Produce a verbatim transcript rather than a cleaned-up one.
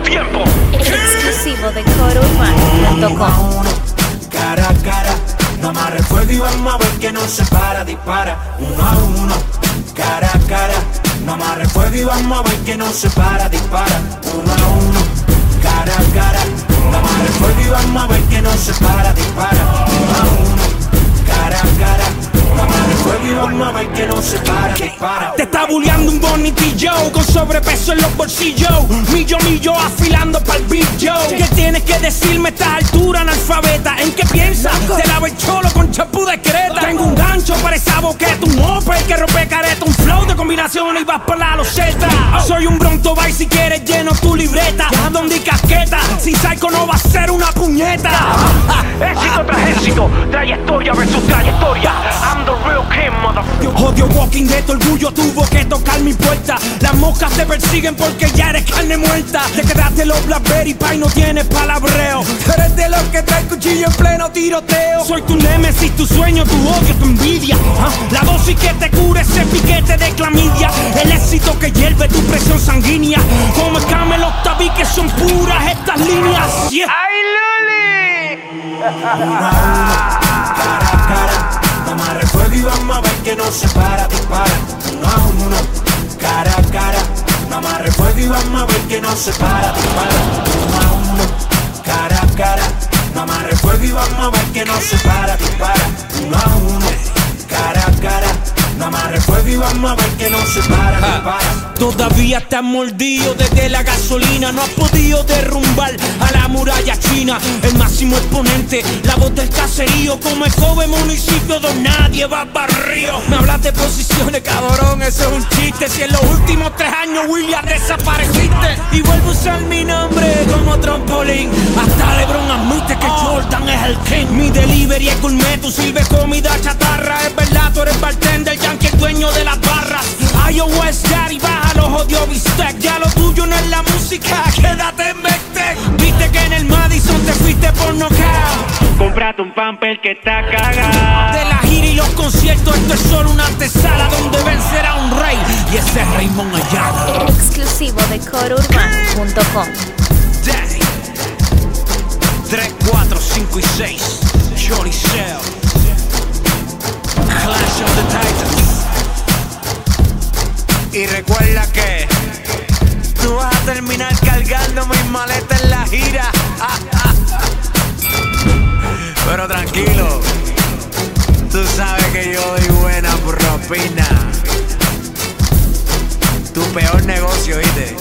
tiempo. Exclusivo de coro urbano punto com. Cara a cara, no amarre fuego y vamos a ver que no se para, dispara. Uno a uno, cara a cara, no amarre fuego y vamos a ver que no se para, dispara. Uno a uno, cara a cara, no amarre fuego y vamos a ver que no se para, dispara. Uno a uno, cara a cara, no amarre fuego y vamos a ver que no se para, dispara. Te está bulleando un bonitillo con sobrepeso en los bolsillos, millo millo afilando pa'l billo. ¿Qué tienes que decirme a esta altura, analfabeta? ¿En qué piensas? Te lavo el cholo con champú de Creta. Tengo un gancho para esa boqueta, un Opel que rompe careta, un flow de combinaciones y vas por la loseta. Soy un Bronto Bay, si quieres lleno tu libreta. Donde y casqueta, sin psycho no va a ser una puñeta. Éxito tras éxito, trayectoria versus trayectoria. I'm the real king, motherfucker. Odio Walking Dead, tu orgullo tuvo que tocar mi puerta. Las moscas te persiguen porque ya eres carne muerta. Te quedaste los Blackberry Pie, no tienes palabreo. Tú eres de los que trae cuchillo en pleno tiroteo. Soy tu némesis, tu sueño, tu odio, tu envidia. ¿Ah? La dosis que te cura ese piquete de clamidia. El éxito que hierve tu presión sanguínea. Como escame los tabiques son puras estas líneas. Yeah. ¡Ay, Luli! Uno a uno, cara a cara, no amarre fuego y vamos a ver que no se para, dispara. Uno a uno, cara a cara, no amarre fuego y vamos a ver que no se para, dispara. Uno a uno, cara a cara, no amarre fuego y vamos a ver que no se para, dispara. Uno a uno, cara a cara, no amarre fuego y vamos a ver que no se para, dispara. Todavía estás mordido desde la gasolina. No has podido derrumbar a la muralla china. El máximo exponente, la voz del caserío. Como el joven municipio donde nadie va barrio. Me hablas de posiciones, cabrón, eso es un chiste. Si en los últimos tres años, William, desapareciste. Y vuelvo a usar mi nombre como trampolín. Hasta LeBron admite que Jordan es el king. Mi delivery es gourmet, tú sirves comida chatarra. Es verdad, tú eres bartender, Yankee, el dueño de las barras. iOS Daddy, baja los odio bistec. Ya lo tuyo no es la música, quédate en Vectec. Viste que en el Madison te fuiste por knockout. Comprate un pamper que está cagado. De la gira y los conciertos, esto es solo una antesala donde vencerá un rey. Y ese es Raymond Ayala. Exclusivo de coro urbano punto com. Daddy tres, cuatro, cinco y seis Shorty Shell Clash of the Titans. Y recuerda que tú vas a terminar cargando mis maletas en la gira. Pero tranquilo, tú sabes que yo doy buena propina. Tu peor negocio, ¿viste?